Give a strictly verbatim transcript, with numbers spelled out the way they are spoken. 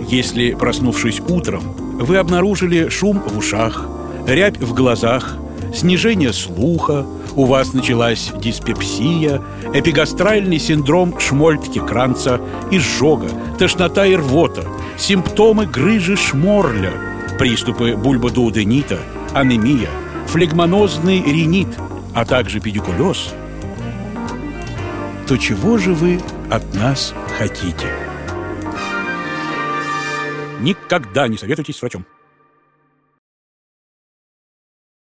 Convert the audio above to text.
Если, проснувшись утром, вы обнаружили шум в ушах, рябь в глазах, снижение слуха, у вас началась диспепсия, эпигастральный синдром Шмольтке-Кранца, изжога, тошнота и рвота, симптомы грыжи Шморля, приступы бульбодуоденита, анемия, флегмонозный ринит, а также педикулез, то чего же вы от нас хотите? Никогда не советуйтесь с врачом.